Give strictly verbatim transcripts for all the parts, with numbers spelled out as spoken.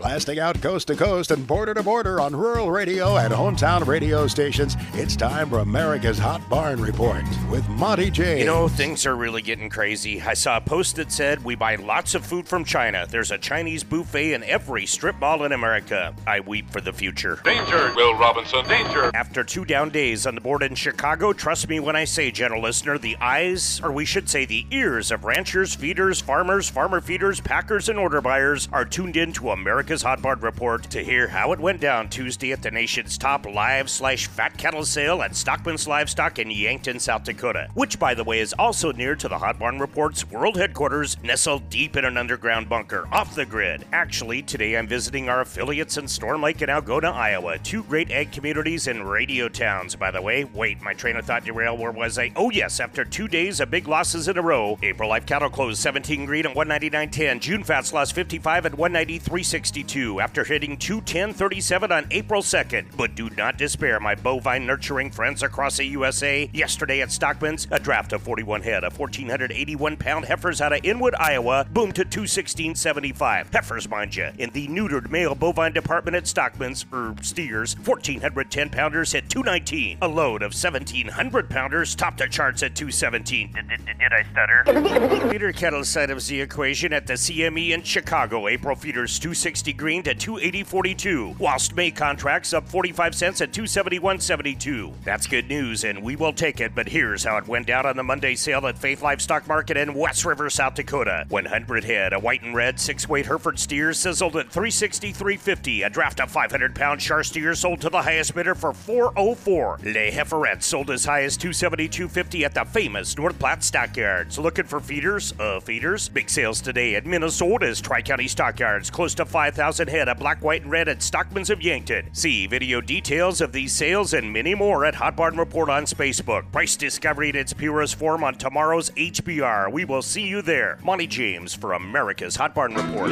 Blasting out coast to coast and border to border on rural radio and hometown radio stations, it's time for America's Hot Barn Report with Monty James. You know, things are really getting crazy. I saw a post that said, we buy lots of food from China. There's a Chinese buffet in every strip mall in America. I weep for the future. Danger, Will Robinson, danger. After two down days on the board in Chicago, trust me when I say, gentle listener, the eyes, or we should say the ears of ranchers, feeders, farmers, farmer feeders, packers, and order buyers are tuned in to America's Hot Barn Report to hear how it went down Tuesday at the nation's top live slash fat cattle sale at Stockman's Livestock in Yankton, South Dakota, which, by the way, is also near to the Hot Barn Report's world headquarters, nestled deep in an underground bunker, off the grid. Actually, today I'm visiting our affiliates in Storm Lake and Algona, Iowa, two great ag communities and radio towns, by the way. Wait, my train of thought derailed. Where was I? Oh, yes, after two days of big losses in a row, April live cattle closed seventeen green at one ninety-nine ten. June fats lost fifty-five at one ninety-three sixty-two after hitting two ten thirty-seven on April second. But do not despair, my bovine nurturing friends across the U S A. Yesterday at Stockman's, a draft of forty-one head of one thousand four hundred eighty-one pound heifers out of Inwood, Iowa, boomed to two sixteen seventy-five. Heifers, mind you. In the neutered male bovine department at Stockman's, er, steers, one thousand four hundred ten pounders hit two nineteen. A load of seventeen hundred pounders topped the charts at two seventeen. Did, did, did I stutter? Feeder cattle side of the equation at the C M E in Chicago. April feeders two sixty green to two eighty forty-two, whilst May contracts up forty-five cents at two seventy-one seventy-two. That's good news, and we will take it, but here's how it went down on the Monday sale at Faith Livestock Market in West River, South Dakota. one hundred head of white and red six-weight Hereford steers sizzled at three sixty-three fifty. A draft of five hundred pound Char steers sold to the highest bidder for four oh four. Les Heiferettes sold as high as two seventy-two fifty at the famous North Platte Stockyards. Looking for feeders? Uh, feeders? Big sales today at Minnesota's Tri-County Stockyards. Close to five thousand head of black, white, and red at Stockman's of Yankton. See video details of these sales and many more at Hot Barn Report on Facebook. Price discovery at its purest form on tomorrow's H B R. We will see you there. Monty James for America's Hot Barn Report.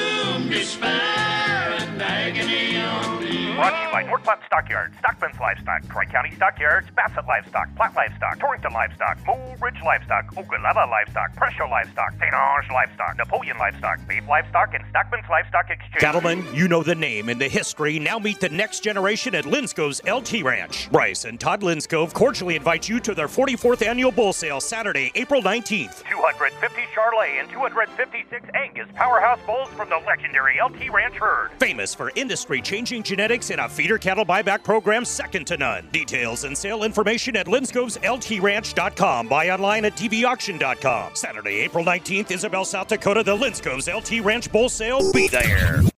Brought to you by North Platte Stockyards, Stockman's Livestock, Tri-County Stockyards, Bassett Livestock, Platte Livestock, Torrington Livestock, Mole Ridge Livestock, Ogallala Livestock, Presho Livestock, Saint Ange Livestock, Napoleon Livestock, Babe Livestock, and Stockman's Livestock Exchange. Cattlemen, you know the name and the history. Now meet the next generation at Linscove's L T Ranch. Bryce and Todd Linscove cordially invite you to their forty-fourth annual bull sale Saturday, April nineteenth. two hundred fifty Charolais and two hundred fifty-six Angus powerhouse bulls from the legendary L T Ranch herd. Famous for industry-changing genetics and a feeder cattle buyback program second to none. Details and sale information at linscoves L T ranch dot com. Buy online at t v auction dot com. Saturday, April nineteenth, Isabel, South Dakota, the Linscove's L T Ranch Bull Sale. Be there.